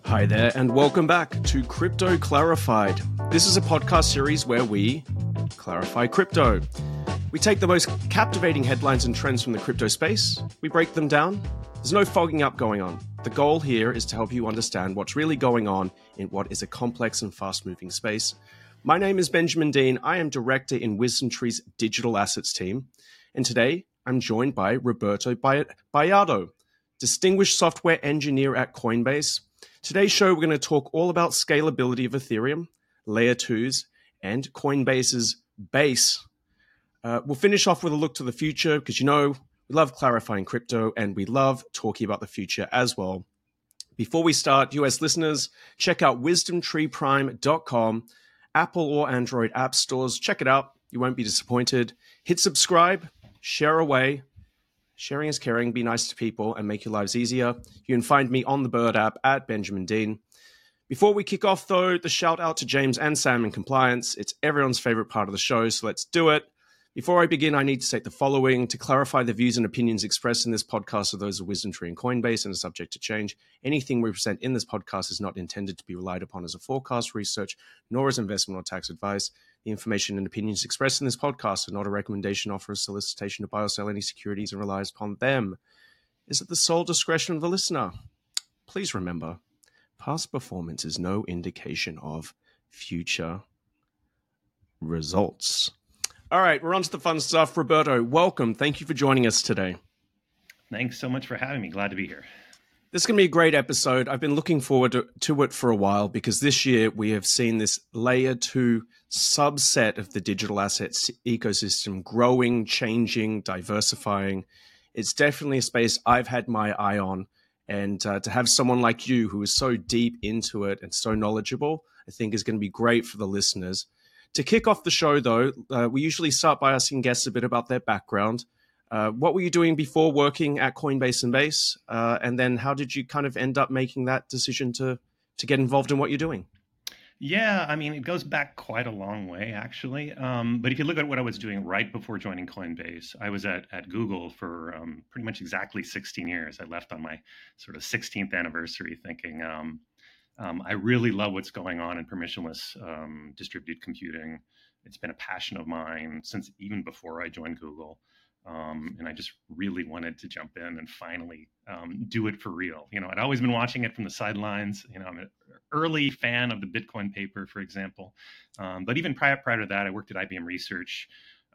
Hi there, and welcome back to Crypto Clarified. This is a podcast series where we clarify crypto. We take the most captivating headlines and trends from the crypto space, we break them down. There's no fogging up going on. The goal here is to help you understand what's really going on in what is a complex and fast-moving space. My name is Benjamin Dean. I am director in WisdomTree's digital assets team. And today, I'm joined by Roberto Bayardo, distinguished software engineer at Coinbase. Today's show, we're going to talk all about scalability of Ethereum, Layer 2s, and Coinbase's Base. We'll finish off with a look to the future because, we love clarifying crypto and we love talking about the future as well. Before we start, US listeners, check out wisdomtreeprime.com, Apple or Android app stores. Check it out. You won't be disappointed. Hit subscribe, share away. Sharing is caring. Be nice to people and make your lives easier. You can find me on the Bird app at Benjamin Dean. Before we kick off, though, the shout out to James and Sam in compliance. It's everyone's favorite part of the show, so let's do it. Before I begin, I need to state the following. To clarify, the views and opinions expressed in this podcast are those of WisdomTree and Coinbase and are subject to change. Anything we present in this podcast is not intended to be relied upon as a forecast, research, nor as investment or tax advice. The information and opinions expressed in this podcast are not a recommendation, offer, or solicitation to buy or sell any securities and relies upon them. Is at the sole discretion of the listener. Please remember, past performance is no indication of future results. All right, we're on to the fun stuff. Roberto, welcome. Thank you for joining us today. Thanks so much for having me. Glad to be here. This is going to be a great episode. I've been looking forward to it for a while because this year we have seen this layer 2 subset of the digital assets ecosystem growing, changing, diversifying. It's definitely a space I've had my eye on. And to have someone like you who is so deep into it and so knowledgeable, I think is going to be great for the listeners. To kick off the show, though, we usually start by asking guests a bit about their background. What were you doing before working at Coinbase and Base? And then how did you kind of end up making that decision to get involved in what you're doing? Yeah, I mean, it goes back quite a long way, actually. But if you look at what I was doing right before joining Coinbase, I was at Google for pretty much exactly 16 years. I left on my sort of 16th anniversary thinking, I really love what's going on in permissionless distributed computing. It's been a passion of mine since even before I joined Google. And I just really wanted to jump in and finally do it for real. I'd always been watching it from the sidelines. I'm an early fan of the Bitcoin paper, for example. But even prior to that, I worked at IBM Research.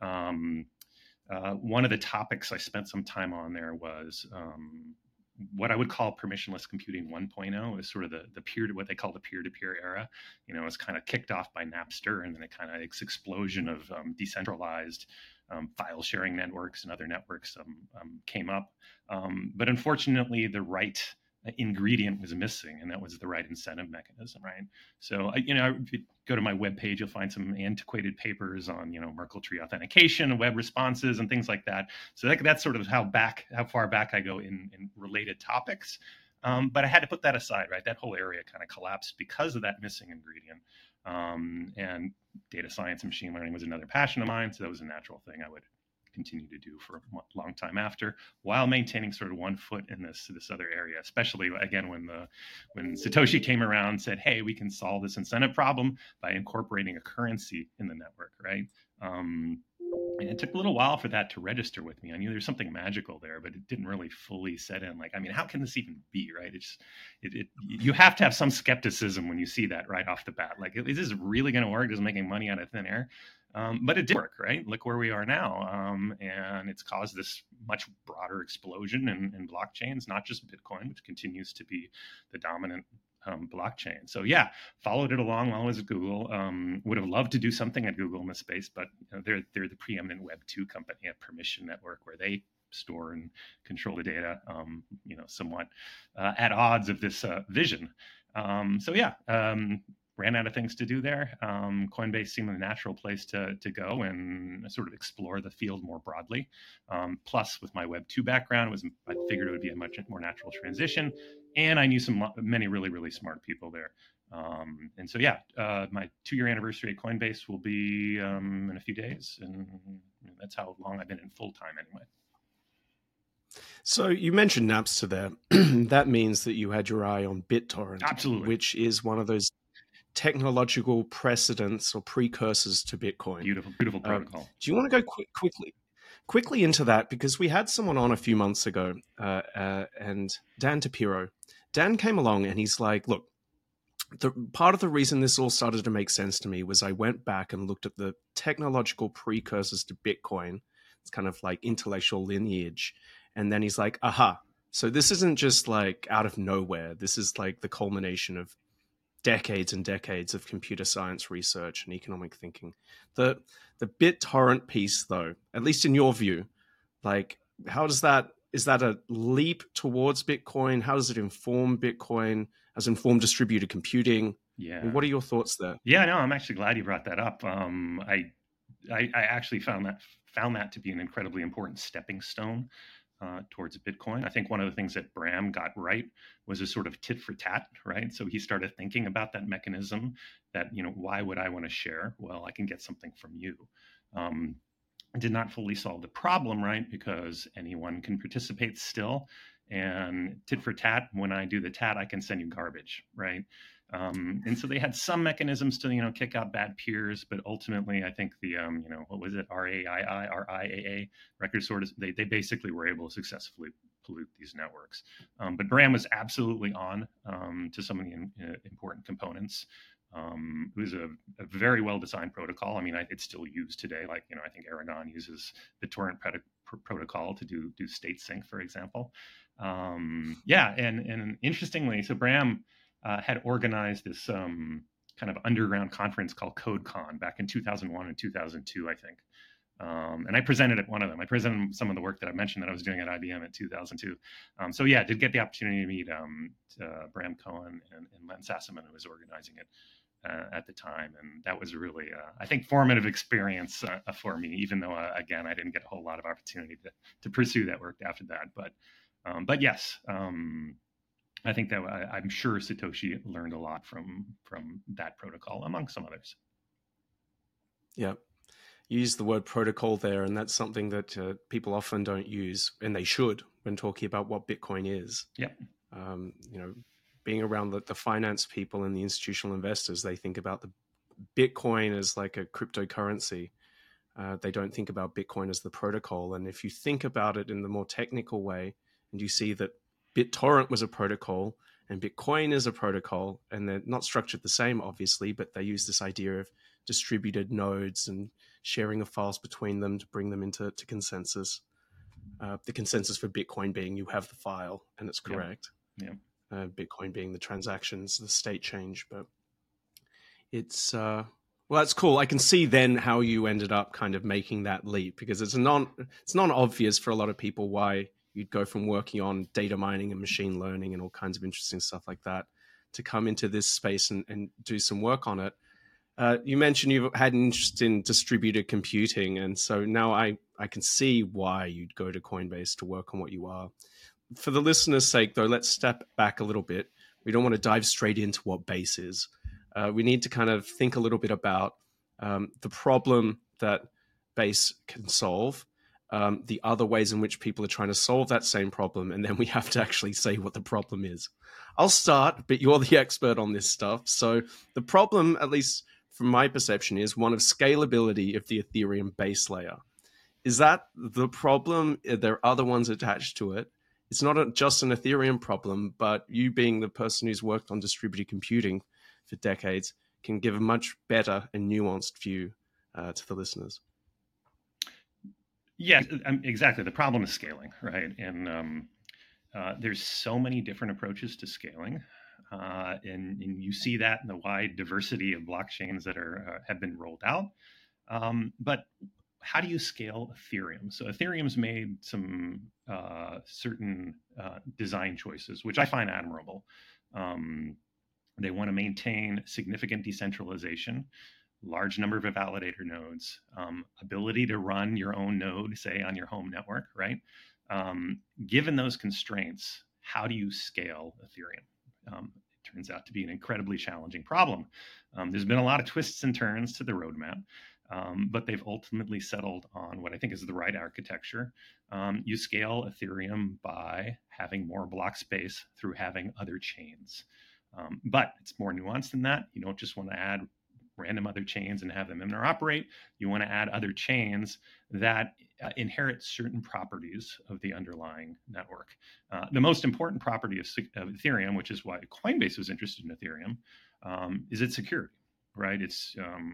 One of the topics I spent some time on there was what I would call permissionless computing 1.0 is sort of the what they call the peer-to-peer era. It's kind of kicked off by Napster, and then its explosion of decentralized file sharing networks and other networks came up. But unfortunately, the right ingredient was missing, and that was the right incentive mechanism, right? So, if you go to my webpage, you'll find some antiquated papers on, Merkle tree authentication and web responses and things like that. So that's sort of how far back I go in related topics. But I had to put that aside, right? That whole area kind of collapsed because of that missing ingredient. And data science and machine learning was another passion of mine. So that was a natural thing I would continue to do for a long time after, while maintaining sort of one foot in this other area, especially again when Satoshi came around and said, hey, we can solve this incentive problem by incorporating a currency in the network, right? And it took a little while for that to register with me. I knew there's something magical there, but it didn't really fully set in. How can this even be, right? You have to have some skepticism when you see that right off the bat. Is this really going to work? Is it making money out of thin air? But it did work, right? Look where we are now. And it's caused this much broader explosion in blockchains, not just Bitcoin, which continues to be the dominant blockchain. So yeah, followed it along while I was at Google. Would have loved to do something at Google in this space, but they're the preeminent Web 2 company, a permission network where they store and control the data, somewhat at odds of this vision. So yeah, ran out of things to do there. Coinbase seemed a natural place to go and sort of explore the field more broadly. Plus, with my Web 2 background, I figured it would be a much more natural transition. And I knew many really, really smart people there. And so, yeah, my 2-year anniversary at Coinbase will be in a few days. And that's how long I've been in full time anyway. So you mentioned Napster there. That means that you had your eye on BitTorrent, Absolutely. which is one of those technological precedents or precursors to Bitcoin. Beautiful protocol. Do you want to go quickly into that? Because we had someone on a few months ago, and Dan Tapiro. Dan came along and he's like, look, part of the reason this all started to make sense to me was I went back and looked at the technological precursors to Bitcoin. It's kind of like intellectual lineage. And then he's like, aha, so this isn't just like out of nowhere. This is like the culmination of decades and decades of computer science research and economic thinking. The BitTorrent piece, though, at least in your view, like how does that, is that a leap towards Bitcoin? How does it inform Bitcoin? Has it informed distributed computing? Yeah. I mean, what are your thoughts there? Yeah, no, I'm actually glad you brought that up. I actually found that to be an incredibly important stepping stone towards Bitcoin. I think one of the things that Bram got right was a sort of tit for tat, right? So he started thinking about that mechanism that, why would I want to share? Well, I can get something from you. Did not fully solve the problem, right? Because anyone can participate still. And tit for tat, when I do the tat, I can send you garbage, right? And so they had some mechanisms to, kick out bad peers, but ultimately, I think the, what was it, RIAA record sort of, they basically were able to successfully pollute these networks. But Bram was absolutely on to some of the important components. It was a very well-designed protocol. I mean, it's still used today. Like, I think Aragon uses the torrent protocol to do state sync, for example. And interestingly, so Bram had organized this kind of underground conference called CodeCon back in 2001 and 2002, I think. And I presented at one of them. I presented some of the work that I mentioned that I was doing at IBM in 2002. So yeah, did get the opportunity to meet Bram Cohen and Len Sassaman, who was organizing it at the time. And that was really, I think, formative experience for me, even though, again, I didn't get a whole lot of opportunity to pursue that work after that. But yes, I think that I'm sure Satoshi learned a lot from that protocol, among some others. Yeah. You use the word protocol there, and that's something that people often don't use, and they should, when talking about what Bitcoin is. Yep. Being around the finance people and the institutional investors, they think about the Bitcoin as like a cryptocurrency. They don't think about Bitcoin as the protocol. And if you think about it in the more technical way, and you see that BitTorrent was a protocol and Bitcoin is a protocol, and they're not structured the same, obviously, but they use this idea of distributed nodes and sharing of files between them to bring them into consensus. The consensus for Bitcoin being you have the file and it's correct. Yeah. Bitcoin being the transactions, the state change. But it's, well, that's cool. I can see then how you ended up kind of making that leap, because it's non-obvious for a lot of people why you'd go from working on data mining and machine learning and all kinds of interesting stuff like that to come into this space and do some work on it. You mentioned you've had an interest in distributed computing, and so now I can see why you'd go to Coinbase to work on what you are. For the listener's sake, though, let's step back a little bit. We don't want to dive straight into what Base is. We need to kind of think a little bit about the problem that Base can solve, the other ways in which people are trying to solve that same problem, and then we have to actually say what the problem is. I'll start, but you're the expert on this stuff. So the problem, at least from my perception, is one of scalability of the Ethereum base layer. Is that the problem? Are there other ones attached to it? It's not just an Ethereum problem, but you being the person who's worked on distributed computing for decades can give a much better and nuanced view to the listeners. Yeah, exactly. The problem is scaling, right? And there's so many different approaches to scaling. And you see that in the wide diversity of blockchains that have been rolled out. But how do you scale Ethereum? So Ethereum's made some certain design choices, which I find admirable. They want to maintain significant decentralization, large number of validator nodes, ability to run your own node, say on your home network, right? Given those constraints, how do you scale Ethereum? It turns out to be an incredibly challenging problem. There's been a lot of twists and turns to the roadmap. But they've ultimately settled on what I think is the right architecture. You scale Ethereum by having more block space through having other chains. But it's more nuanced than that. You don't just want to add random other chains and have them interoperate. You want to add other chains that inherit certain properties of the underlying network. The most important property of Ethereum, which is why Coinbase was interested in Ethereum, is its security. Right? It's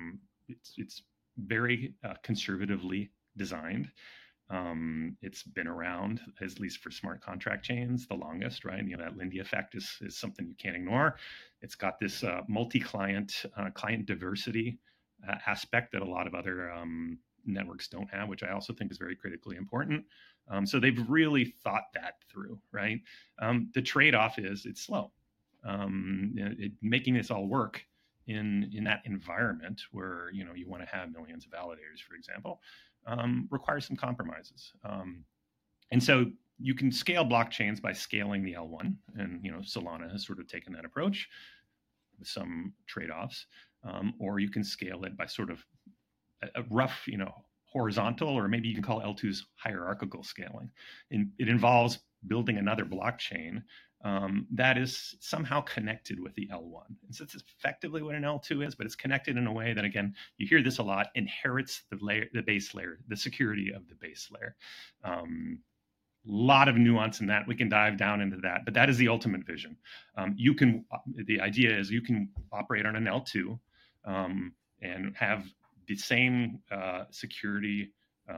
very conservatively designed. It's been around, at least for smart contract chains, the longest, right? You know, that Lindy effect is something you can't ignore. It's got this multi-client, client diversity aspect that a lot of other networks don't have, which I also think is very critically important. So they've really thought that through, right? The trade-off is it's slow. Making this all work in that environment where, you know, you want to have millions of validators, for example, requires some compromises. And so you can scale blockchains by scaling the L1, and, you know, Solana has sort of taken that approach with some trade-offs, or you can scale it by sort of a rough, you know, horizontal, or maybe you can call L2's hierarchical scaling. And it involves building another blockchain that is somehow connected with the L1. And so it's effectively what an L2 is, but it's connected in a way that, again, you hear this a lot, inherits the base layer, the security of the base layer. Lot of nuance in that. We can dive down into that, but that is the ultimate vision. The idea is you can operate on an L2 and have the same security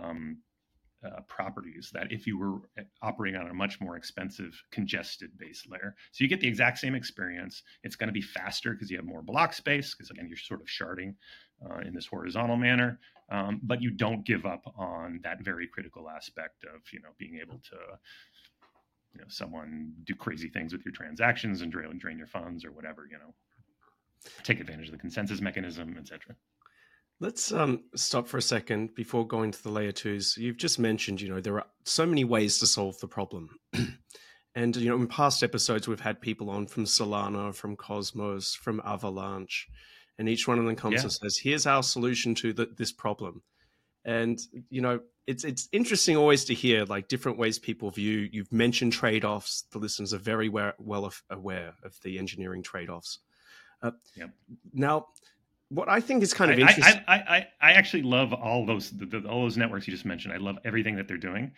properties that if you were operating on a much more expensive, congested base layer. So you get the exact same experience. It's going to be faster because you have more block space, because, again, you're sort of sharding in this horizontal manner, but you don't give up on that very critical aspect of, you know, being able to, you know, someone do crazy things with your transactions and drain your funds or whatever, you know, take advantage of the consensus mechanism, etc. Let's stop for a second before going to the layer twos. You've just mentioned, you know, there are so many ways to solve the problem. And, you know, in past episodes, we've had people on from Solana, from Cosmos, from Avalanche, and each one of them comes and says, here's our solution to this problem. And, you know, it's interesting always to hear like different ways people view. You've mentioned trade-offs. The listeners are very well aware of the engineering trade-offs. Now, what I think is kind of interesting. I actually love all those networks you just mentioned. I love everything that they're doing.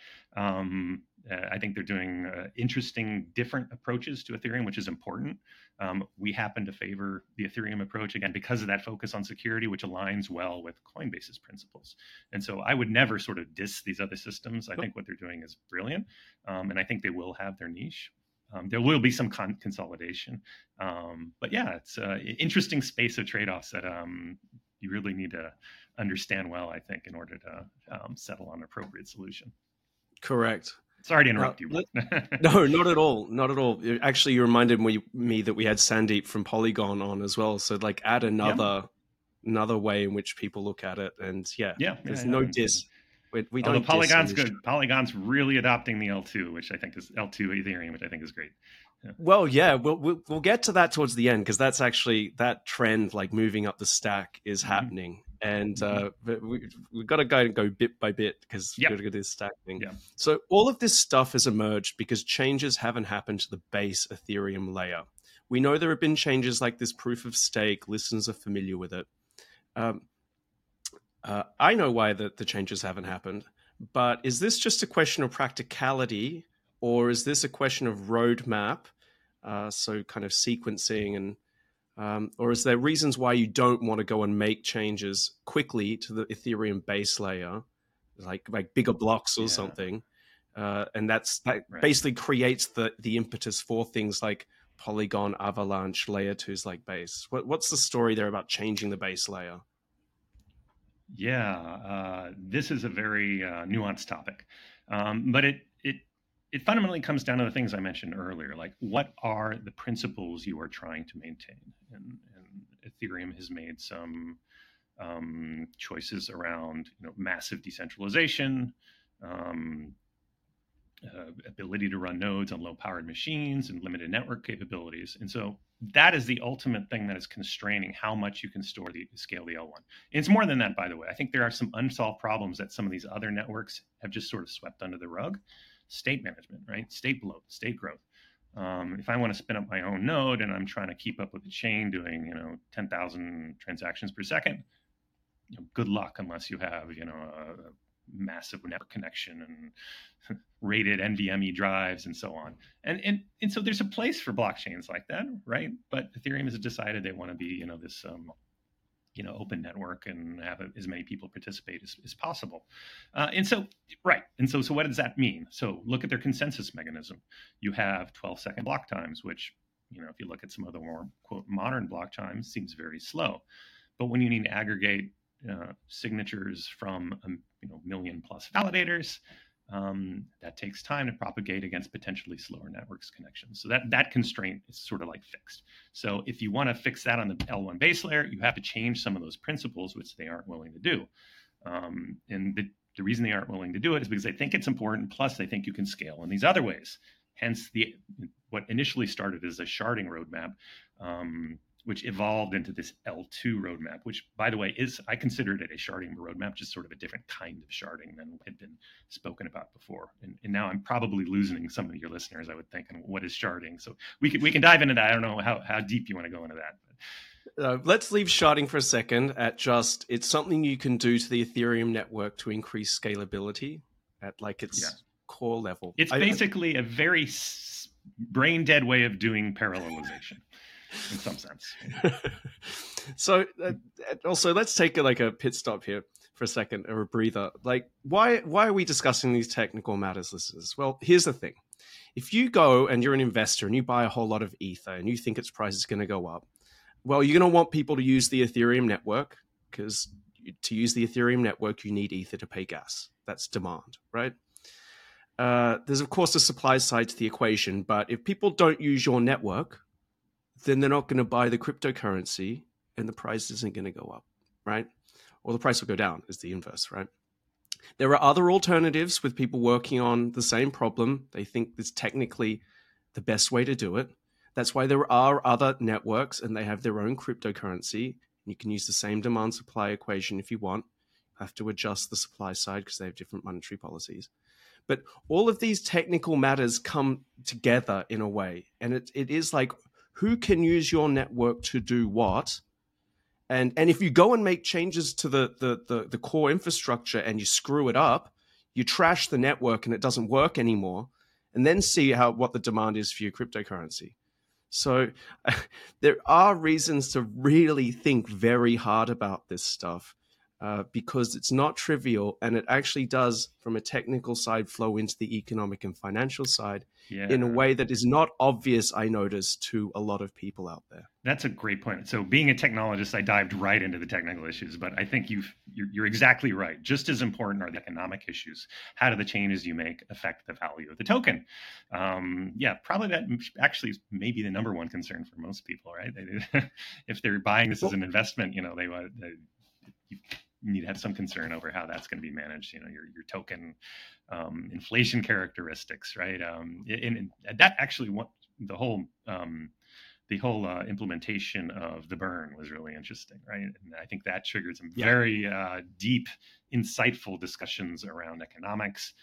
I think they're doing interesting, different approaches to Ethereum, which is important. We happen to favor the Ethereum approach, again, because of that focus on security, which aligns well with Coinbase's principles. And so I would never sort of diss these other systems. I think what they're doing is brilliant. And I think they will have their niche. There will be some consolidation. But yeah, it's an interesting space of trade-offs that you really need to understand well, I think, in order to settle on an appropriate solution. Correct. Sorry to interrupt you. No, not at all. Not at all. Actually, you reminded me that we had Sandeep from Polygon on as well. So like add another way in which people look at it. And there's no diss. We don't. Polygon's good. Polygon's really adopting the L2, which I think is L2 Ethereum, which I think is great. Yeah. Well, we'll get to that towards the end, because that's actually that trend, like moving up the stack, is happening, and we've got to go bit by bit, because we've got to do this stack thing. Yeah. So all of this stuff has emerged because changes haven't happened to the base Ethereum layer. We know there have been changes like this proof of stake. Listeners are familiar with it. I know why the changes haven't happened, but is this just a question of practicality, or is this a question of roadmap, so kind of sequencing, and or is there reasons why you don't want to go and make changes quickly to the Ethereum base layer, like bigger blocks or something, and that basically creates the impetus for things like Polygon, Avalanche, layer twos like Base? What's the story there about changing the base layer? Yeah, this is a very nuanced topic, but it fundamentally comes down to the things I mentioned earlier, like what are the principles you are trying to maintain? And Ethereum has made some choices around, massive decentralization, ability to run nodes on low-powered machines, and limited network capabilities. And so that is the ultimate thing that is constraining how much you can scale the L1. And it's more than that, by the way. I think there are some unsolved problems that some of these other networks have just sort of swept under the rug. State management, right? State bloat, state growth. If I want to spin up my own node and I'm trying to keep up with the chain doing, 10,000 transactions per second, good luck unless you have, a massive network connection and rated NVMe drives and so on. And so there's a place for blockchains like that, right? But Ethereum has decided they want to be, this open network and have as many people participate as possible. So what does that mean? So look at their consensus mechanism. You have 12-second block times, which, if you look at some of the more, quote, modern block times, seems very slow. But when you need to aggregate signatures from million plus validators, that takes time to propagate against potentially slower networks connections. So that constraint is sort of like fixed. So if you want to fix that on the L1 base layer, you have to change some of those principles, which they aren't willing to do. And the reason they aren't willing to do it is because they think it's important, plus they think you can scale in these other ways. Hence what initially started as a sharding roadmap, which evolved into this L2 roadmap, which, by the way, I considered it a sharding roadmap, just sort of a different kind of sharding than had been spoken about before. And now I'm probably losing some of your listeners, I would think, and what is sharding. So we can dive into that. I don't know how deep you want to go into that. Let's leave sharding for a second at it's something you can do to the Ethereum network to increase scalability at its core level. It's basically a very brain dead way of doing parallelization. In some sense. So also let's take a pit stop here for a second, or a breather. Why are we discussing these technical matters, listeners? Well, here's the thing. If you go and you're an investor and you buy a whole lot of Ether and you think its price is going to go up, well, you're going to want people to use the Ethereum network, because to use the Ethereum network, you need Ether to pay gas. That's demand, right? There's, of course, a supply side to the equation, but if people don't use your network, then they're not going to buy the cryptocurrency and the price isn't going to go up, right? Or the price will go down, is the inverse, right? There are other alternatives with people working on the same problem. They think it's technically the best way to do it. That's why there are other networks and they have their own cryptocurrency. You can use the same demand supply equation if you want. You have to adjust the supply side because they have different monetary policies. But all of these technical matters come together in a way. And it is like, who can use your network to do what? And if you go and make changes to the core infrastructure and you screw it up, you trash the network and it doesn't work anymore, and then see what the demand is for your cryptocurrency. So there are reasons to really think very hard about this stuff, because it's not trivial, and it actually does, from a technical side, flow into the economic and financial side in a way that is not obvious, I notice, to a lot of people out there. That's a great point. So being a technologist, I dived right into the technical issues, but I think you're exactly right. Just as important are the economic issues. How do the changes you make affect the value of the token? Probably that actually is maybe the number one concern for most people, right? If they're buying this as an investment, you need to have some concern over how that's going to be managed. Your token inflation characteristics, right? And that actually, the whole implementation of the burn was really interesting, right? And I think that triggered some very deep, insightful discussions around economics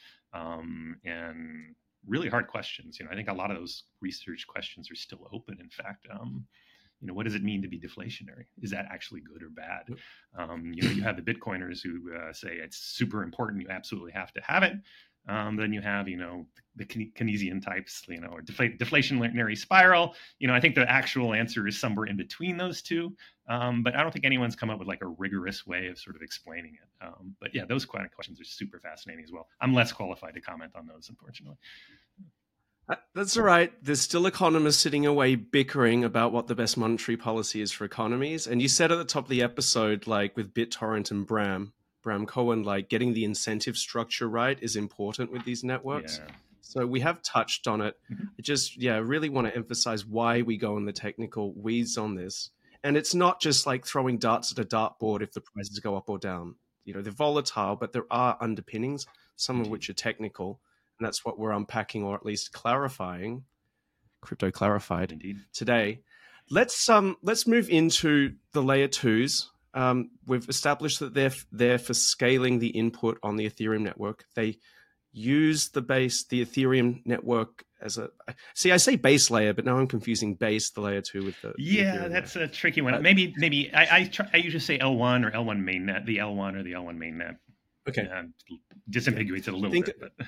and really hard questions. I think a lot of those research questions are still open. In fact, what does it mean to be deflationary? Is that actually good or bad? You have the Bitcoiners who say it's super important, you absolutely have to have it. Then you have, the Keynesian types, or deflationary spiral. I think the actual answer is somewhere in between those two. But I don't think anyone's come up with a rigorous way of sort of explaining it. But yeah, those kind of questions are super fascinating as well. I'm less qualified to comment on those, unfortunately. That's all right. There's still economists sitting away bickering about what the best monetary policy is for economies. And you said at the top of the episode, with BitTorrent and Bram Cohen, getting the incentive structure right is important with these networks. Yeah. So we have touched on it. Mm-hmm. I just, really want to emphasize why we go in the technical weeds on this. And it's not just like throwing darts at a dartboard if the prices go up or down. They're volatile, but there are underpinnings, some of which are technical. And that's what we're unpacking, or at least clarifying, Crypto Clarified today. Let's move into the layer twos. We've established that they're for scaling the input on the Ethereum network. They use the Ethereum network as a. See, I say base layer, but now I'm confusing base, the layer two, with the. Yeah, that's layer. A tricky one. Maybe I usually say L1 or L1 mainnet, the L1 or the L1 mainnet. Okay. Disambiguates it a little bit. But.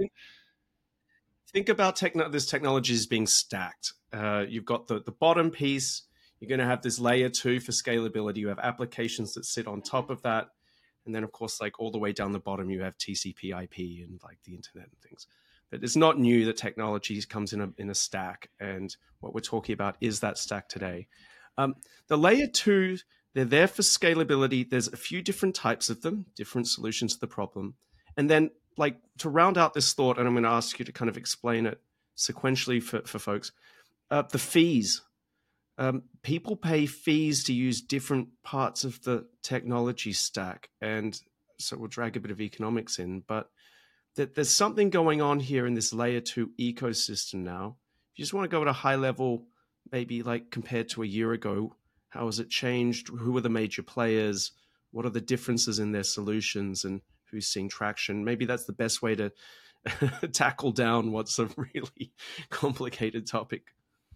Think about this technology as being stacked. You've got the bottom piece. You're going to have this layer two for scalability. You have applications that sit on top of that. And then, of course, like all the way down the bottom, you have TCP IP and like the internet and things. But it's not new that technology comes in a stack. And what we're talking about is that stack today. The layer two, they're there for scalability. There's a few different types of them, different solutions to the problem. And then, like, to round out this thought, and I'm going to ask you to kind of explain it sequentially for folks, the fees. People pay fees to use different parts of the technology stack. And so we'll drag a bit of economics in, but there's something going on here in this layer two ecosystem now. If you just want to go at a high level, maybe like compared to a year ago, how has it changed? Who are the major players? What are the differences in their solutions, and who's seeing traction? Maybe that's the best way to tackle down what's a really complicated topic.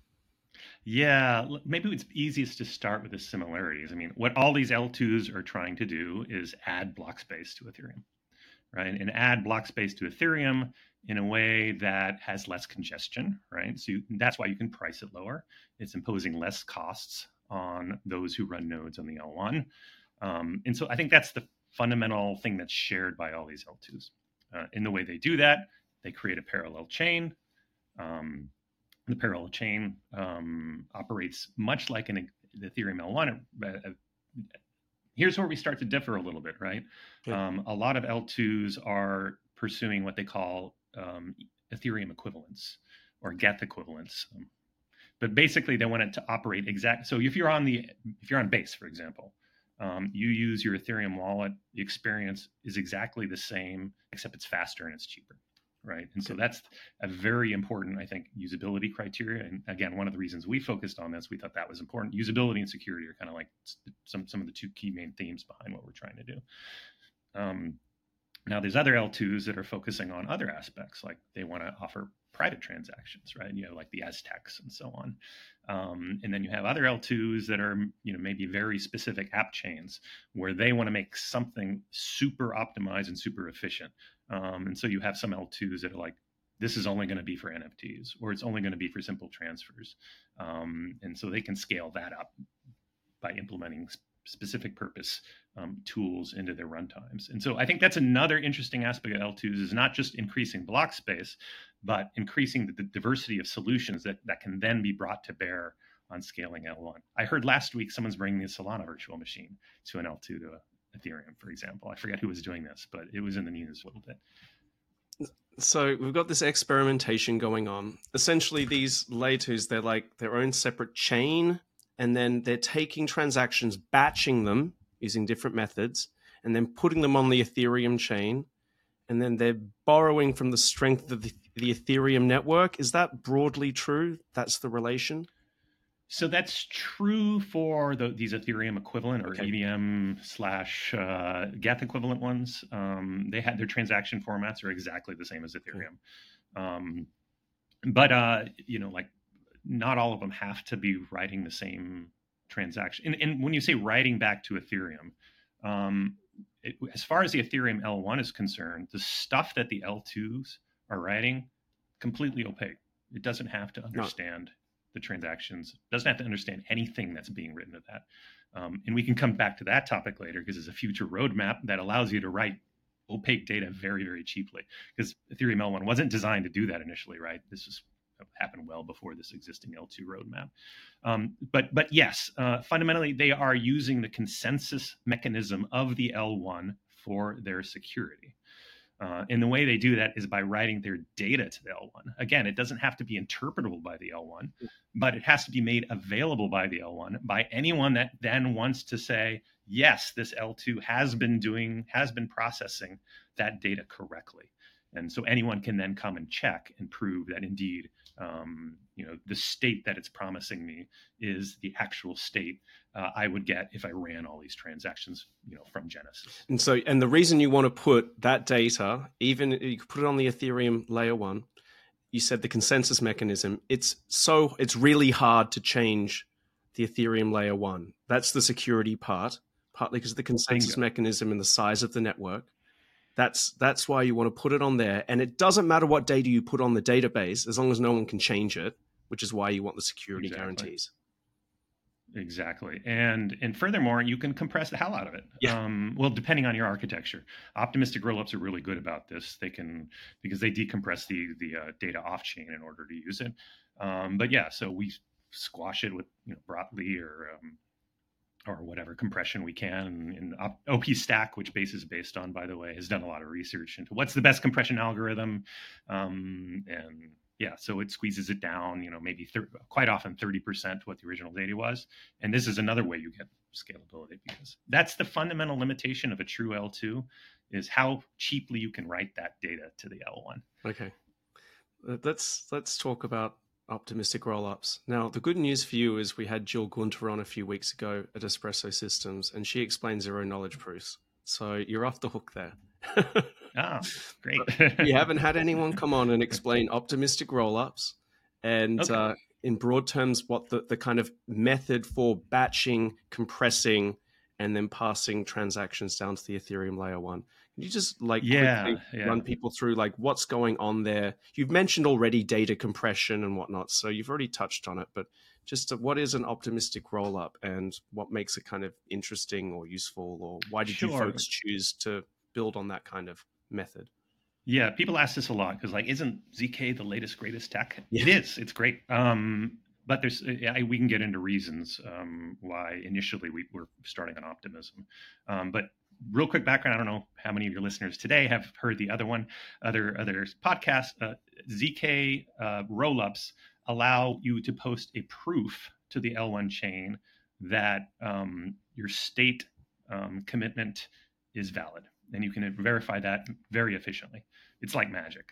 Yeah, maybe it's easiest to start with the similarities. I mean, what all these L2s are trying to do is add block space to Ethereum, right? And add block space to Ethereum in a way that has less congestion, right? So that's why you can price it lower. It's imposing less costs on those who run nodes on the L1. And so I think that's the fundamental thing that's shared by all these L2s. In the way they do that, they create a parallel chain. The parallel chain operates much like the Ethereum L1. Here's where we start to differ a little bit, right? Okay. A lot of L2s are pursuing what they call Ethereum equivalence or Geth equivalence. But basically, they want it to operate exact. So if you're on Base, for example, you use your Ethereum wallet, the experience is exactly the same, except it's faster and it's cheaper, right? And so that's a very important, I think, usability criteria. And again, one of the reasons we focused on this, we thought that was important. Usability and security are kind of like some of the two key main themes behind what we're trying to do. Now, there's other L2s that are focusing on other aspects, like they want to offer private transactions, right? You know, like the Aztecs and so on. And then you have other L2s that are, maybe very specific app chains where they want to make something super optimized and super efficient. And so you have some L2s that are like, this is only going to be for NFTs, or it's only going to be for simple transfers. And so they can scale that up by implementing specific purpose tools into their runtimes. And so I think that's another interesting aspect of L2s, is not just increasing block space, but increasing the diversity of solutions that can then be brought to bear on scaling L1. I heard last week someone's bringing the Solana virtual machine to an L2 to Ethereum, for example. I forget who was doing this, but it was in the news a little bit. So we've got this experimentation going on. Essentially, these layer twos, they're like their own separate chain, and then they're taking transactions, batching them using different methods, and then putting them on the Ethereum chain, and then they're borrowing from the strength of the Ethereum network. Is that broadly true? That's the relation? So that's true for these Ethereum equivalent or EVM / Geth equivalent ones. They had their transaction formats are exactly the same as Ethereum. But like not all of them have to be writing the same transaction. And when you say writing back to Ethereum, as far as the Ethereum L1 is concerned, the stuff that the L2s are writing, completely opaque. It doesn't have to understand the transactions, doesn't have to understand anything that's being written to that. And we can come back to that topic later, because there's a future roadmap that allows you to write opaque data very, very cheaply, because Ethereum L1 wasn't designed to do that initially, right? This was happened well before this existing L2 roadmap. But yes, fundamentally, they are using the consensus mechanism of the L1 for their security. And the way they do that is by writing their data to the L1. Again, it doesn't have to be interpretable by the L1, but it has to be made available by the L1 by anyone that then wants to say, yes, this L2 has been processing that data correctly. And so anyone can then come and check and prove that indeed the state that it's promising me is the actual state I would get if I ran all these transactions, from Genesis. And the reason you want to put that data, even you could put it on the Ethereum layer 1, you said the consensus mechanism, it's really hard to change the Ethereum layer 1. That's the security part, partly because of the consensus mechanism and the size of the network. That's why you want to put it on there. And it doesn't matter what data you put on the database, as long as no one can change it, which is why you want the security guarantees. Exactly. And furthermore, you can compress the hell out of it. Yeah. Well, depending on your architecture. Optimistic rollups are really good about this. Because they decompress the data off chain in order to use it. But yeah, so we squash it with Brotli or whatever compression we can. And OP Stack, which Base is based on, by the way, has done a lot of research into what's the best compression algorithm. So it squeezes it down, maybe quite often 30% what the original data was. And this is another way you get scalability, because that's the fundamental limitation of a true L2 is how cheaply you can write that data to the L1. Okay. Let's talk about optimistic rollups. Now, the good news for you is we had Jill Gunter on a few weeks ago at Espresso Systems, and she explained zero knowledge proofs. So you're off the hook there. Great. You haven't had anyone come on and explain optimistic rollups and in broad terms what the kind of method for batching, compressing, and then passing transactions down to the Ethereum layer 1. Can you just quickly run people through what's going on there? You've mentioned already data compression and whatnot, so you've already touched on it, but just what is an optimistic rollup and what makes it kind of interesting or useful, or why did you folks choose to build on that kind of method? Yeah, people ask this a lot because isn't ZK the latest, greatest tech? Yeah. It is. It's great. But we can get into reasons why initially we were starting on Optimism. But real quick background, I don't know how many of your listeners today have heard the other podcasts. ZK rollups allow you to post a proof to the L1 chain that your state commitment is valid. And you can verify that very efficiently. It's like magic.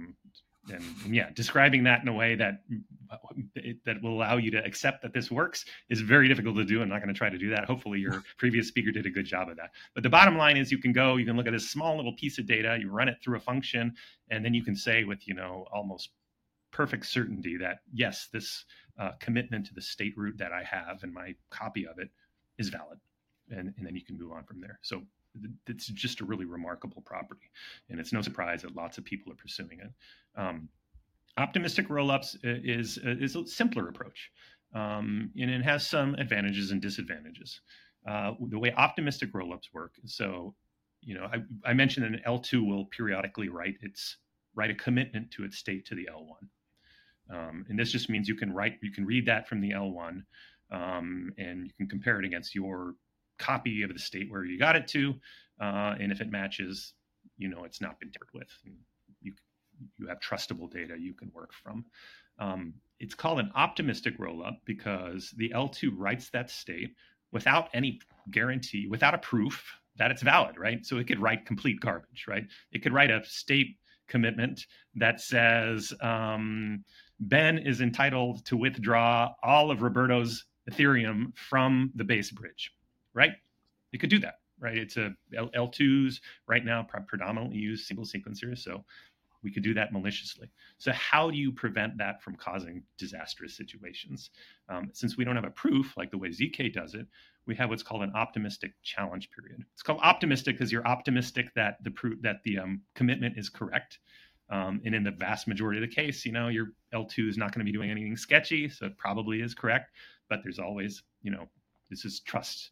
Describing that in a way that will allow you to accept that this works is very difficult to do. I'm not going to try to do that. Hopefully your previous speaker did a good job of that. But the bottom line is you can look at this small little piece of data, you run it through a function, and then you can say with, almost perfect certainty that, yes, this commitment to the state root that I have and my copy of it is valid. And then you can move on from there. So it's just a really remarkable property, and it's no surprise that lots of people are pursuing it. Optimistic rollups is a simpler approach, and it has some advantages and disadvantages. The way optimistic rollups work, so I mentioned an L2 will periodically write a commitment to its state to the L1, and this just means you can read that from the L1, and you can compare it against your copy of the state where you got it to, and if it matches, it's not been tampered with. And you have trustable data you can work from. It's called an optimistic rollup because the L2 writes that state without any guarantee, without a proof that it's valid, right? So it could write complete garbage, right? It could write a state commitment that says Ben is entitled to withdraw all of Roberto's Ethereum from the Base bridge. Right? It could do that, right? It's L2s right now predominantly use single sequencers, so we could do that maliciously. So how do you prevent that from causing disastrous situations? Since we don't have a proof like the way ZK does it, we have what's called an optimistic challenge period. It's called optimistic because you're optimistic that the commitment is correct. And in the vast majority of the case, your L2 is not going to be doing anything sketchy, so it probably is correct. But there's always, this is trust.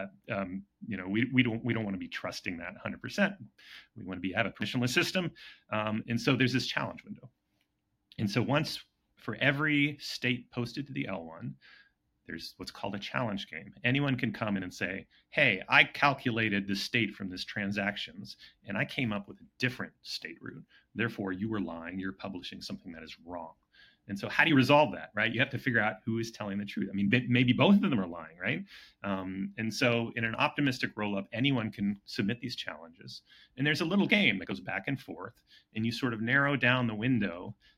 We don't want to be trusting that 100%. We want to have a permissionless system, and so there's this challenge window. And so for every state posted to the L1, there's what's called a challenge game. Anyone can come in and say, "Hey, I calculated the state from this transactions, and I came up with a different state root. Therefore, you were lying. You're publishing something that is wrong." And so how do you resolve that, right? You have to figure out who is telling the truth. I mean, maybe both of them are lying, right? And so in an optimistic rollup, anyone can submit these challenges. And there's a little game that goes back and forth, and you sort of narrow down the window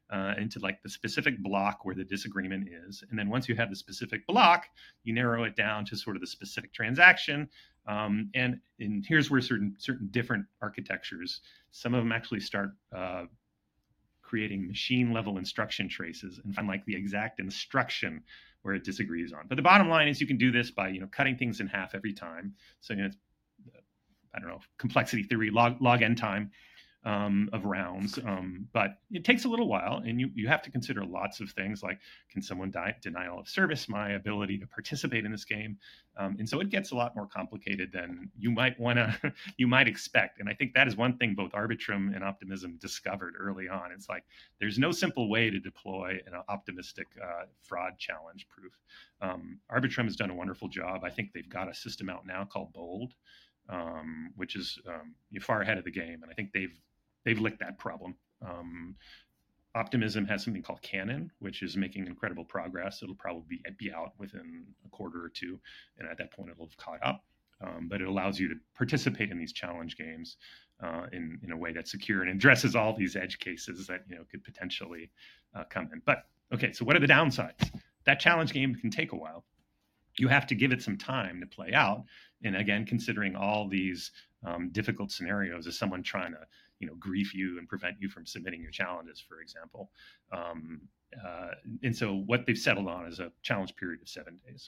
into like the specific block where the disagreement is. And then once you have the specific block, you narrow it down to sort of the specific transaction. And here's where certain different architectures, some of them actually start creating machine level instruction traces and find like the exact instruction where it disagrees on. But the bottom line is you can do this by cutting things in half every time. So it's, I don't know, complexity theory, log n time of rounds. But it takes a little while, and you have to consider lots of things like, can someone denial of service my ability to participate in this game? And so it gets a lot more complicated than you might expect. And I think that is one thing both Arbitrum and Optimism discovered early on. It's like there's no simple way to deploy an optimistic fraud challenge proof. Arbitrum has done a wonderful job. I think they've got a system out now called Bold, which is far ahead of the game, and I think they've licked that problem. Optimism has something called Canon, which is making incredible progress. It'll probably be out within a quarter or two, and at that point it'll have caught up. But it allows you to participate in these challenge games in a way that's secure and addresses all these edge cases that could potentially come in. But okay, so what are the downsides? That challenge game can take a while. You have to give it some time to play out. And again, considering all these difficult scenarios as someone trying to, grief you and prevent you from submitting your challenges, for example. And so what they've settled on is a challenge period of 7 days.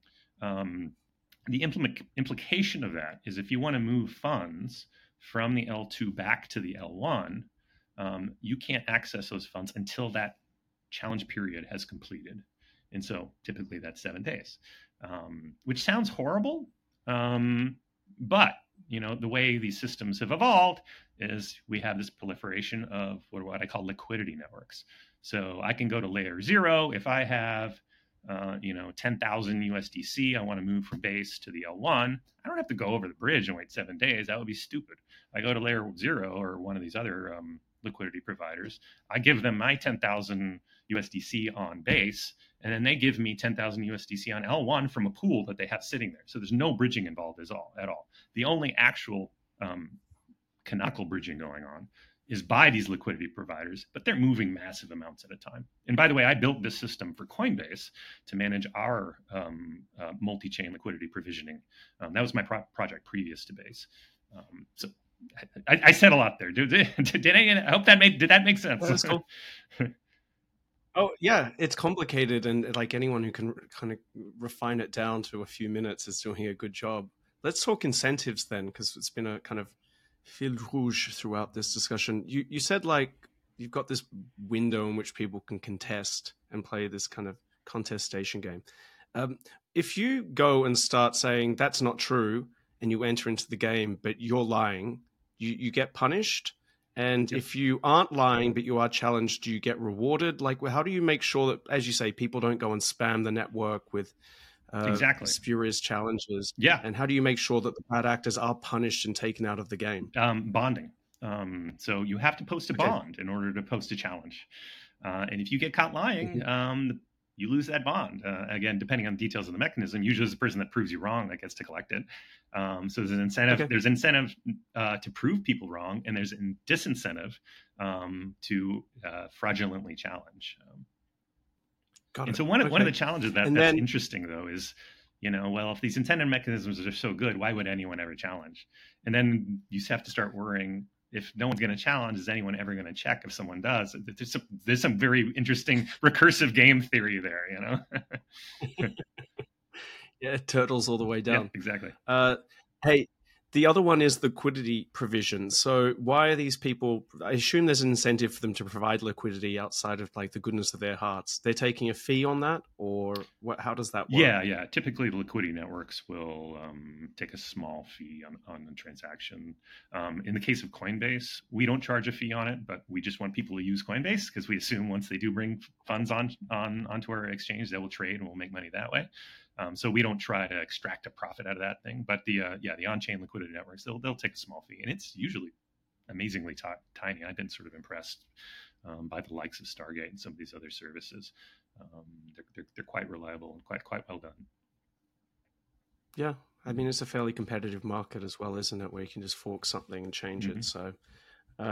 The implication of that is if you want to move funds from the L2 back to the L1, you can't access those funds until that challenge period has completed. And so typically that's 7 days, which sounds horrible. But, the way these systems have evolved is we have this proliferation of what I call liquidity networks. So I can go to layer 0 if I have, 10,000 USDC. I want to move from base to the L1. I don't have to go over the bridge and wait 7 days. That would be stupid. I go to layer 0 or one of these other liquidity providers. I give them my 10,000 USDC on base, and then they give me 10,000 USDC on L1 from a pool that they have sitting there. So there's no bridging involved at all. The only actual canonical bridging going on is by these liquidity providers, but they're moving massive amounts at a time. And by the way, I built this system for Coinbase to manage our multi-chain liquidity provisioning. That was my project previous to Base. So I said a lot there. I hope did that make sense? That's cool. Oh yeah, it's complicated, and like anyone who can kind of refine it down to a few minutes is doing a good job. Let's talk incentives then, because it's been a kind of fil rouge throughout this discussion. You said like you've got this window in which people can contest and play this kind of contestation game. If you go and start saying that's not true and you enter into the game, but you're lying, you get punished. And Yep. if you aren't lying, but you are challenged, do you get rewarded? Like, how do you make sure that, as you say, people don't go and spam the network with Exactly. spurious challenges? Yeah. And how do you make sure that the bad actors are punished and taken out of the game? Bonding. So you have to post a Okay. bond in order to post a challenge. And if you get caught lying, you lose that bond. Again, depending on the details of the mechanism, usually it's the person that proves you wrong that gets to collect it. So there's an incentive. Okay. There's incentive to prove people wrong, and there's a disincentive to fraudulently challenge. Got And it. so one of Okay. the challenges that's interesting though is, well, if these incentive mechanisms are so good, why would anyone ever challenge? And then you have to start worrying, if no one's going to challenge, is anyone ever going to check if someone does? There's some very interesting recursive game theory there, Yeah, turtles all the way down. Yeah, exactly. Hey, the other one is liquidity provision. So why are these people, I assume there's an incentive for them to provide liquidity outside of like the goodness of their hearts. They're taking a fee on that, or how does that work? Yeah. Typically, the liquidity networks will take a small fee on the transaction. In the case of Coinbase, we don't charge a fee on it, but we just want people to use Coinbase because we assume once they do bring funds onto our exchange, they will trade and we'll make money that way. So we don't try to extract a profit out of that thing. But the on-chain liquidity networks, they'll take a small fee, and it's usually amazingly tiny. I've been sort of impressed by the likes of Stargate and some of these other services. They're quite reliable and quite well done. Yeah, I mean, it's a fairly competitive market as well, isn't it? Where you can just fork something and change it. So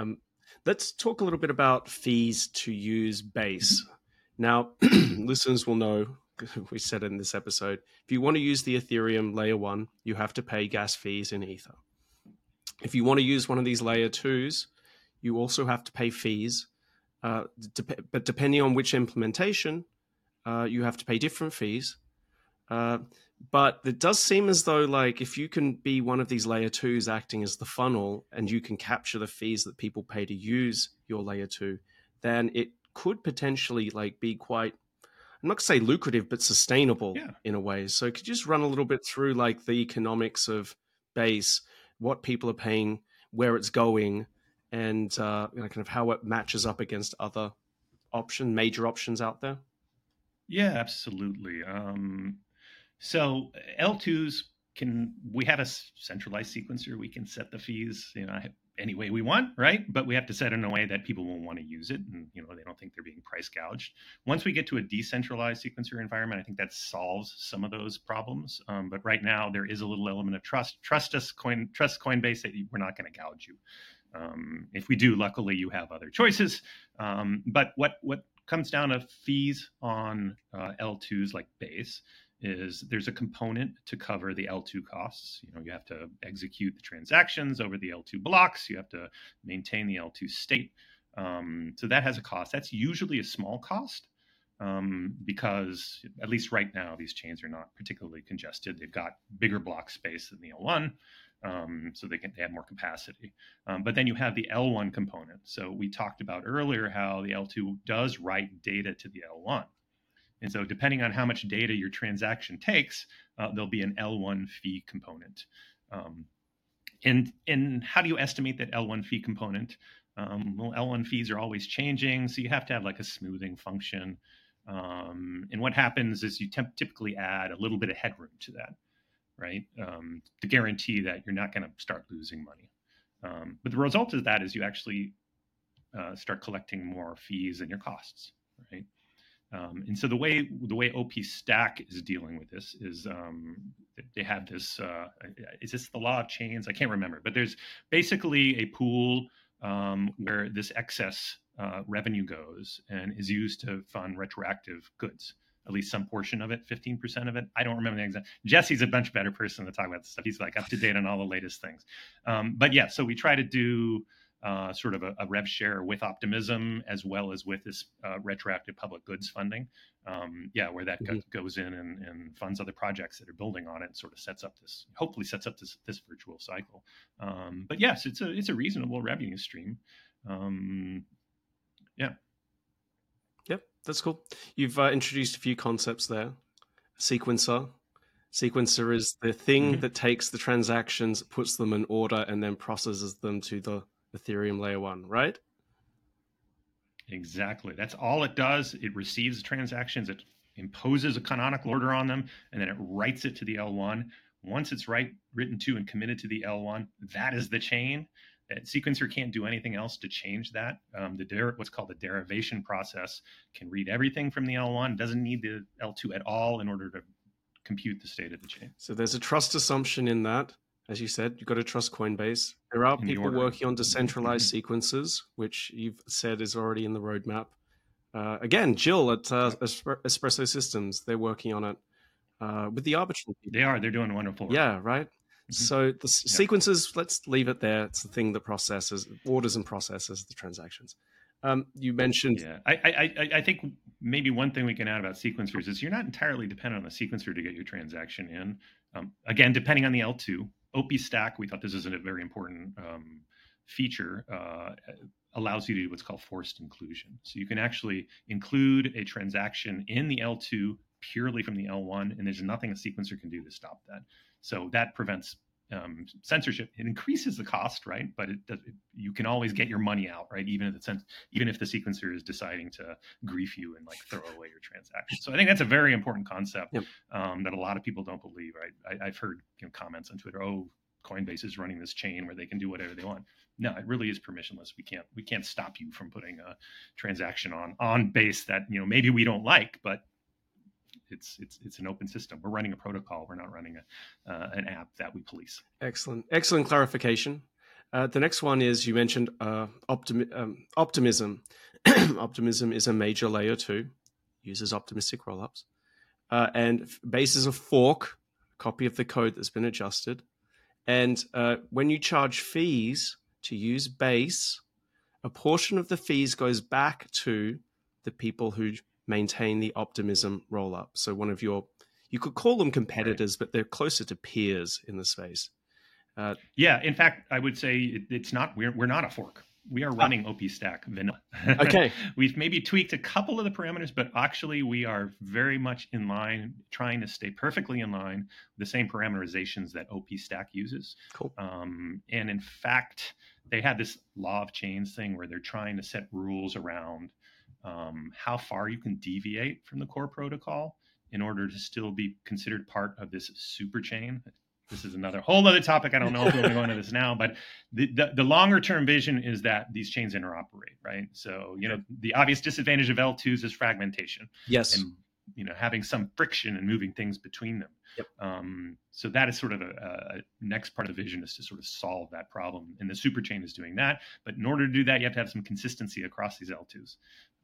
Let's talk a little bit about fees to use Base. Mm-hmm. Now, listeners will know, we said in this episode, if you want to use the Ethereum layer 1, you have to pay gas fees in Ether. If you want to use one of these layer 2s, you also have to pay fees. But depending on which implementation, you have to pay different fees. But it does seem as though, like, if you can be one of these layer 2s acting as the funnel and you can capture the fees that people pay to use your layer 2, then it could potentially like be quite, I'm not going to say lucrative, but sustainable in a way. So could you just run a little bit through like the economics of Base, what people are paying, where it's going, and kind of how it matches up against other major options out there? Yeah, absolutely. So L2s we have a centralized sequencer. We can set the fees, any way we want, right? But we have to set it in a way that people won't want to use it, and they don't think they're being price gouged. Once we get to a decentralized sequencer environment, I think that solves some of those problems. But right now, there is a little element of trust. Trust Coinbase that we're not going to gouge you. If we do, luckily, you have other choices. But what comes down to fees on L2s like Base is there's a component to cover the L2 costs. You have to execute the transactions over the L2 blocks. You have to maintain the L2 state. So that has a cost. That's usually a small cost because, at least right now, these chains are not particularly congested. They've got bigger block space than the L1. So they have more capacity. But then you have the L1 component. So we talked about earlier how the L2 does write data to the L1. And so depending on how much data your transaction takes, there'll be an L1 fee component. And how do you estimate that L1 fee component? Well, L1 fees are always changing, so you have to have like a smoothing function. And what happens is you typically add a little bit of headroom to that, right? To guarantee that you're not going to start losing money. But the result of that is you actually start collecting more fees than your costs, right? And so the way OP Stack is dealing with this is they have this. Is this the law of chains? I can't remember, but there's basically a pool where this excess revenue goes and is used to fund retroactive goods. At least some portion of it, 15% of it. I don't remember the exact. Jesse's a much better person to talk about this stuff. He's like up to date on all the latest things. But yeah, so we try to do sort of a rev share with Optimism as well as with this retroactive public goods funding. Where that goes in and funds other projects that are building on it and sort of hopefully sets up this virtual cycle. But yes, it's a reasonable revenue stream. Yep, that's cool. You've introduced a few concepts there. Sequencer. Sequencer is the thing that takes the transactions, puts them in order, and then processes them to the Ethereum layer 1, right? Exactly. That's all it does. It receives the transactions, it imposes a canonical order on them, and then it writes it to the L1. Once it's written to and committed to the L1, that is the chain. That sequencer can't do anything else to change that. What's called the derivation process can read everything from the L1, doesn't need the L2 at all in order to compute the state of the chain. So there's a trust assumption in that. As you said, you've got to trust Coinbase. There are people working on decentralized sequences, which you've said is already in the roadmap. Again, Jill at Espresso Systems, they're working on it with the Arbitrum people. They are. They're doing wonderful work. Yeah, right? So the sequences, let's leave it there. It's the thing that processes, orders and processes the transactions. You mentioned... Yeah, I think maybe one thing we can add about sequencers is you're not entirely dependent on the sequencer to get your transaction in. Again, depending on the L2, OP Stack, we thought this is a very important feature, allows you to do what's called forced inclusion. So you can actually include a transaction in the L2 purely from the L1, and there's nothing a sequencer can do to stop that. So that prevents censorship. It increases the cost, right? But you can always get your money out, right? Even if the sequencer is deciding to grief you and like throw away your transaction. So I think that's a very important concept that a lot of people don't believe, right? I've heard comments on Twitter, "Oh, Coinbase is running this chain where they can do whatever they want." No, it really is permissionless. We can't stop you from putting a transaction on Base that maybe we don't like, but it's an open system. We're running a protocol. We're not running an app that we police. Excellent clarification. The next one is you mentioned optimism. Optimism is a major layer 2, uses optimistic rollups. And base is a fork, copy of the code that's been adjusted. And when you charge fees to use base, a portion of the fees goes back to the people who maintain the optimism rollup. So you could call them competitors, but they're closer to peers in the space. Yeah, in fact, I would say it's not. We're not a fork. We are running OP-Stack vanilla. Okay. We've maybe tweaked a couple of the parameters, but actually we are very much in line, trying to stay perfectly in line with the same parameterizations that OP-Stack uses. Cool. And in fact, they had this law of chains thing where they're trying to set rules around how far you can deviate from the core protocol in order to still be considered part of this super chain. This is another whole other topic. I don't know if we're going to go into this now, but the longer term vision is that these chains interoperate, right? So, the obvious disadvantage of L2s is fragmentation. Yes. And, having some friction and moving things between them. Yep. So that is sort of a next part of the vision, is to sort of solve that problem. And the super chain is doing that. But in order to do that, you have to have some consistency across these L2s.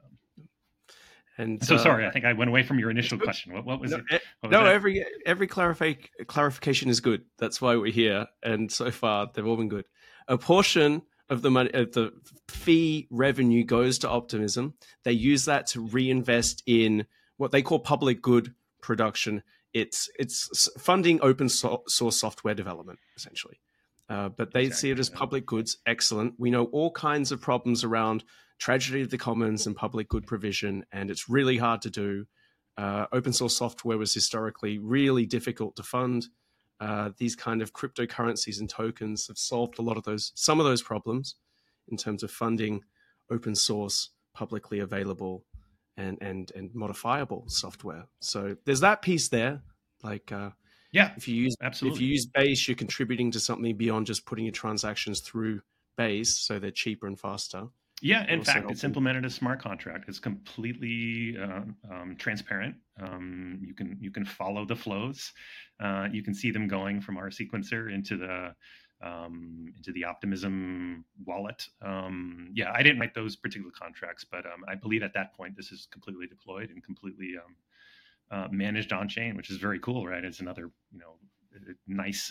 And so sorry, I think I went away from your initial question. What was it? Every clarification is good. That's why we're here. And so far, they've all been good. A portion of the money, of the fee revenue, goes to Optimism. They use that to reinvest in what they call public good production. It's funding open source software development, essentially. But they see it as public goods. Excellent. We know all kinds of problems around tragedy of the commons and public good provision, and it's really hard to do. Open source software was historically really difficult to fund. These kind of cryptocurrencies and tokens have solved some of those problems in terms of funding open source, publicly available, and modifiable software. So there's that piece there. If you use Base, you're contributing to something beyond just putting your transactions through Base, so they're cheaper and faster. Yeah, in fact, it's implemented as smart contract. It's completely transparent. You can follow the flows. You can see them going from our sequencer into the Optimism wallet. I didn't write those particular contracts, but I believe at that point this is completely deployed and completely managed on chain, which is very cool, right? It's another nice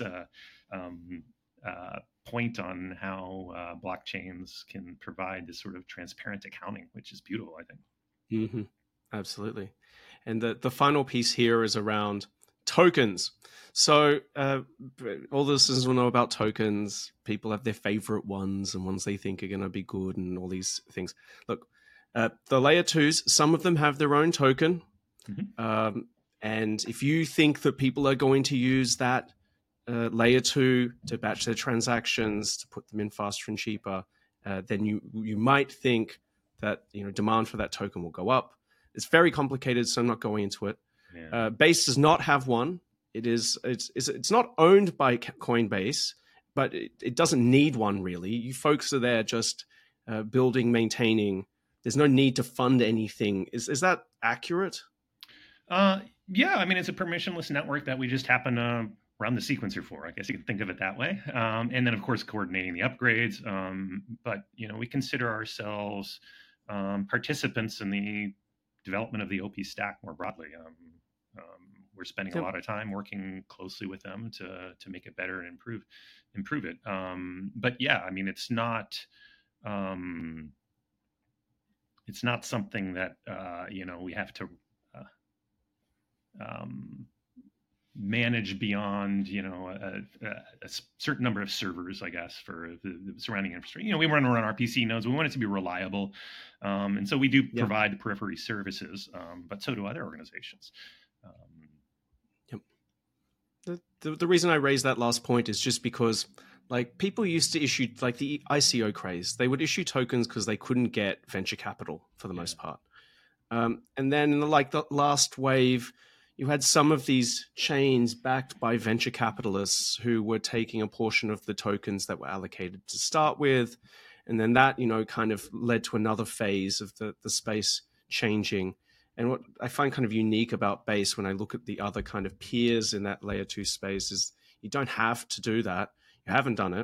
point on how blockchains can provide this sort of transparent accounting, which is beautiful, I think. Mm-hmm. Absolutely. And the final piece here is around tokens. So all the listeners will know about tokens. People have their favorite ones and ones they think are going to be good and all these things. Look, the layer 2s, some of them have their own token. Mm-hmm. And if you think that people are going to use that layer 2 to batch their transactions, to put them in faster and cheaper, then you might think that demand for that token will go up. It's very complicated, so I'm not going into it. Yeah. Base does not have one. It's not owned by Coinbase, but it doesn't need one really. You folks are there just building, maintaining. There's no need to fund anything. Is that accurate? Yeah, I mean, it's a permissionless network that we just happen to run the sequencer for. I guess you can think of it that way. And then, of course, coordinating the upgrades. But we consider ourselves participants in the development of the OP-Stack more broadly. We're spending a lot of time working closely with them to make it better and improve it. But yeah, I mean, it's not something that we have to manage beyond a certain number of servers, I guess, for the surrounding infrastructure. We want to run our PC nodes. We want it to be reliable, and so we do provide the periphery services, but so do other organizations. The reason I raised that last point is just because people used to issue the ICO craze. They would issue tokens because they couldn't get venture capital for the most part. And then in the last wave, you had some of these chains backed by venture capitalists who were taking a portion of the tokens that were allocated to start with. And then that, kind of led to another phase of the space changing. And what I find kind of unique about Base when I look at the other kind of peers in that layer 2 space is you don't have to do that. You haven't done it.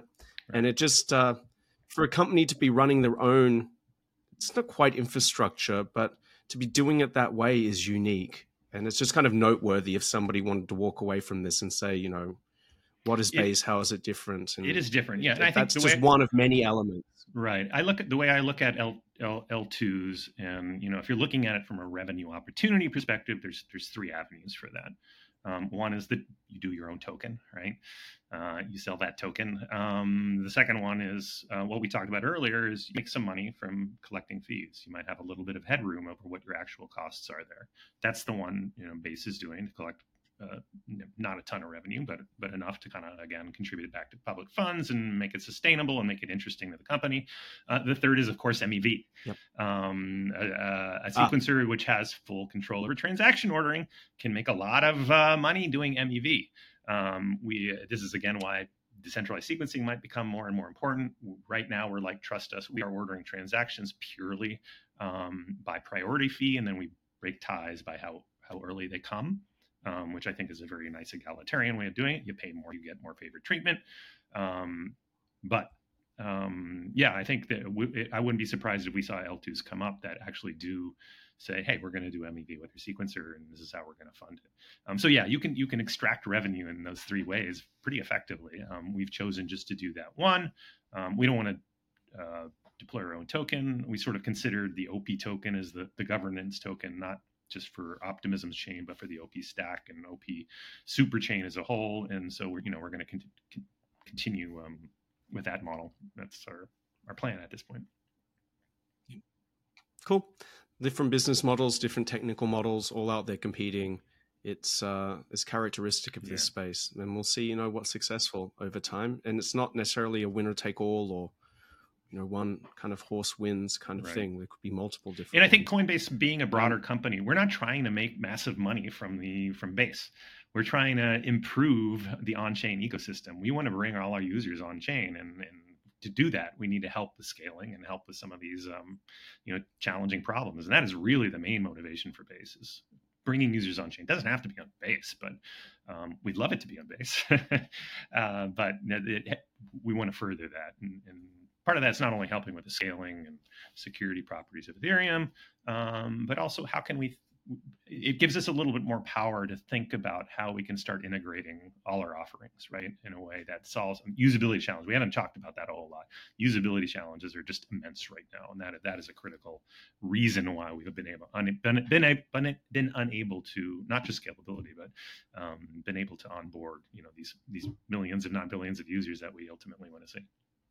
And it just, for a company to be running their own, it's not quite infrastructure, but to be doing it that way is unique. And it's just kind of noteworthy if somebody wanted to walk away from this and say, you know, what is Base? How is it different? And it is different. Yeah. And I think that's just one of many elements. Right. The way I look at L2s, and, you know, if you're looking at it from a revenue opportunity perspective, there's three avenues for that. One is that you do your own token, right? You sell that token. The second one is what we talked about earlier, is you make some money from collecting fees. You might have a little bit of headroom over what your actual costs are there. That's the one, you know, Base is doing, to collect not a ton of revenue, but enough to kind of, again, contribute it back to public funds and make it sustainable and make it interesting to the company. The third is, of course, MEV. Yep. A sequencer which has full control over transaction ordering can make a lot of money doing MEV. This is, again, why decentralized sequencing might become more and more important. Right now, we're like, trust us, we are ordering transactions purely by priority fee, and then we break ties by how early they come. Which I think is a very nice egalitarian way of doing it. You pay more, you get more favored treatment. Yeah, I think that I wouldn't be surprised if we saw L2s come up that actually do say, hey, we're going to do MEV with your sequencer, and this is how we're going to fund it. So yeah, you can extract revenue in those three ways pretty effectively. We've chosen just to do that one. We don't want to deploy our own token. We sort of considered the OP token as the governance token, not just for Optimism's chain, but for the OP stack and OP super chain as a whole. And so we're going to continue with that model. That's our plan at this point. Cool. Different business models, different technical models, all out there competing. It's characteristic of this space, and we'll see, what's successful over time. And it's not necessarily a winner take all or one kind of horse wins kind of thing. There could be multiple different. And I think Coinbase, being a broader company, we're not trying to make massive money from Base. We're trying to improve the on-chain ecosystem. We want to bring all our users on-chain, and to do that, we need to help the scaling and help with some of these, challenging problems. And that is really the main motivation for Base, is bringing users on-chain. It doesn't have to be on Base, but we'd love it to be on Base. But we want to further that, and part of that's not only helping with the scaling and security properties of Ethereum, but also it gives us a little bit more power to think about how we can start integrating all our offerings, right, in a way that solves usability challenges. We haven't talked about that a whole lot. Usability challenges are just immense right now, and that is a critical reason why we have been unable to, not just scalability, but been able to onboard these millions, if not billions, of users that we ultimately want to see.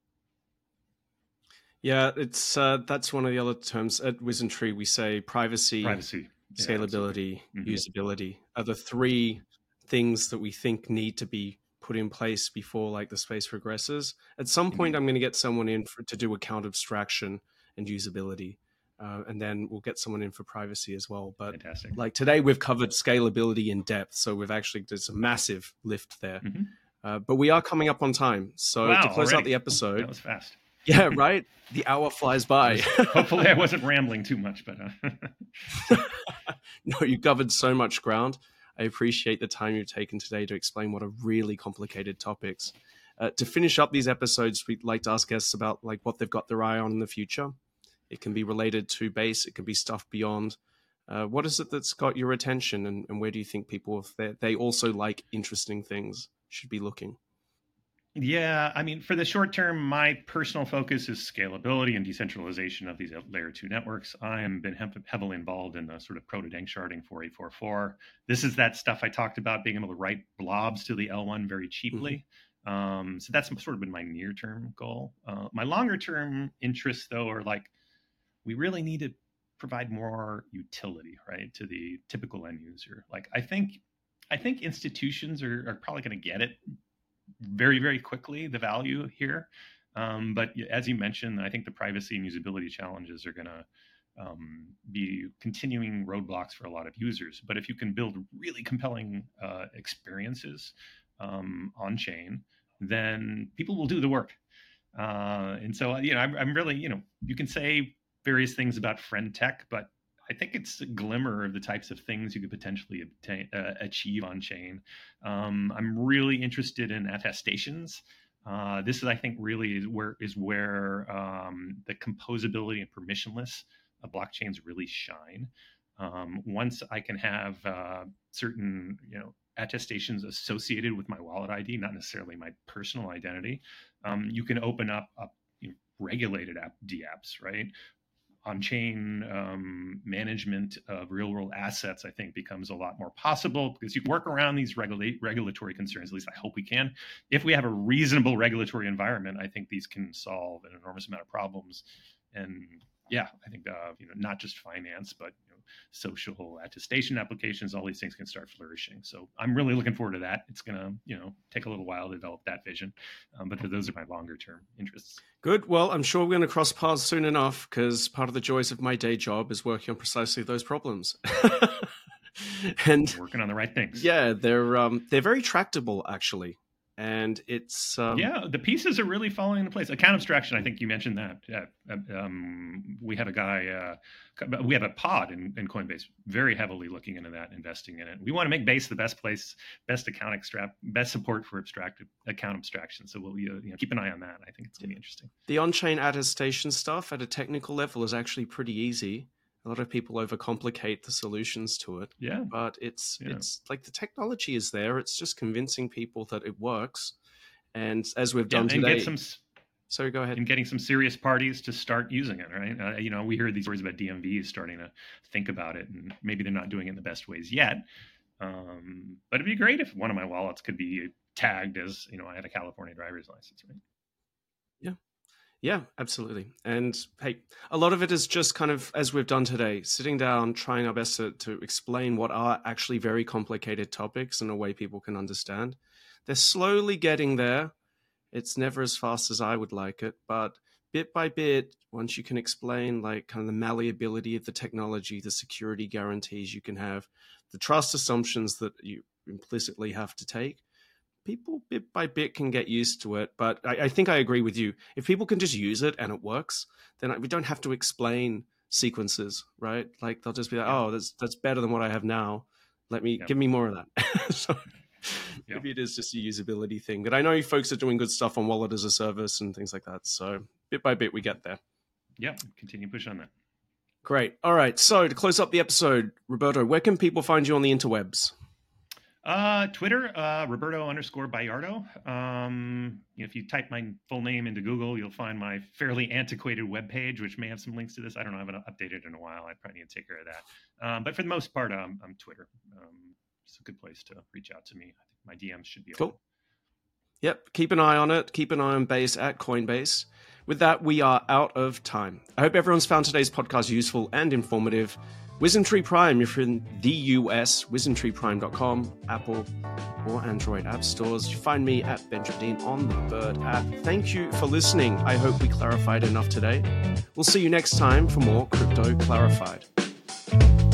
Yeah, it's that's one of the other terms at WisdomTree. We say privacy, scalability, usability are the three things that we think need to be put in place before the space progresses. At some point, I'm going to get someone in to do account abstraction and usability, and then we'll get someone in for privacy as well. But fantastic. Today, we've covered scalability in depth, so there's a massive lift there. But we are coming up on time, so to close out the episode, that was fast. Yeah, right? The hour flies by. Hopefully I wasn't rambling too much, but... No, you covered so much ground. I appreciate the time you've taken today to explain what are really complicated topics. To finish up these episodes, we'd like to ask guests about what they've got their eye on in the future. It can be related to Base. It can be stuff beyond. What is it that's got your attention, and where do you think people, if they also like interesting things, should be looking? Yeah, I mean, for the short term, my personal focus is scalability and decentralization of these layer 2 networks. I have been heavily involved in the sort of proto-danksharding 4844. This is that stuff I talked about, being able to write blobs to the L1 very cheaply. So that's sort of been my near-term goal. My longer-term interests, though, are we really need to provide more utility, right, to the typical end user. I think institutions are probably going to get it very, very quickly, the value here. But as you mentioned, I think the privacy and usability challenges are going to be continuing roadblocks for a lot of users. But if you can build really compelling experiences on chain, then people will do the work. And so, I'm really, you can say various things about friend tech, but I think it's a glimmer of the types of things you could potentially achieve on chain. I'm really interested in attestations. This is, I think, really is where the composability and permissionless blockchains really shine. Once I can have certain, attestations associated with my wallet ID, not necessarily my personal identity, you can open up regulated dApps, right? On-chain management of real-world assets, I think, becomes a lot more possible because you can work around these regulatory concerns. At least I hope we can. If we have a reasonable regulatory environment, I think these can solve an enormous amount of problems. And yeah, I think not just finance, but social attestation applications, all these things can start flourishing. So I'm really looking forward to that. It's going to take a little while to develop that vision, but those are my longer term interests. Good. Well, I'm sure we're going to cross paths soon enough, because part of the joys of my day job is working on precisely those problems. And working on the right things. Yeah, they're very tractable, actually. And it's the pieces are really falling into place. Account abstraction, I think you mentioned that. We have a guy, we have a pod in Coinbase, very heavily looking into that, investing in it. We want to make Base the best place, best support for account abstraction. So we'll keep an eye on that. I think it's going to be interesting. The on-chain attestation stuff at a technical level is actually pretty easy. A lot of people overcomplicate the solutions to it. Yeah. But it's like the technology is there. It's just convincing people that it works. And as we've done today... Sorry, go ahead. And getting some serious parties to start using it, right? We hear these stories about DMVs starting to think about it, and maybe they're not doing it in the best ways yet. But it'd be great if one of my wallets could be tagged as, I had a California driver's license, right? Yeah, absolutely. And hey, a lot of it is just kind of, as we've done today, sitting down, trying our best to explain what are actually very complicated topics in a way people can understand. They're slowly getting there. It's never as fast as I would like it, but bit by bit, once you can explain like kind of the malleability of the technology, the security guarantees you can have, the trust assumptions that you implicitly have to take, people bit by bit can get used to it. But I think I agree with you. If people can just use it and it works, then we don't have to explain sequences, right? Like they'll just be like, oh, that's better than what I have now. Give me more of that. So maybe it is just a usability thing. But I know you folks are doing good stuff on wallet as a service and things like that. So bit by bit, we get there. Yeah, continue push on that. Great. All right. So to close up the episode, Roberto, where can people find you on the interwebs? Twitter, Roberto_Bayardo. If you type my full name into Google, you'll find my fairly antiquated webpage, which may have some links to this. I don't know. I haven't updated in a while. I probably need to take care of that. But for the most part, I'm Twitter. It's a good place to reach out to me. I think my DMs should be cool. Open. Yep. Keep an eye on it. Keep an eye on Base at Coinbase. With that, we are out of time. I hope everyone's found today's podcast useful and informative. WisdomTree Prime, if you're in the US, wisdomtreeprime.com, Apple or Android app stores. You find me at Benjamin on the Bird app. Thank you for listening. I hope we clarified enough today. We'll see you next time for more Crypto Clarified.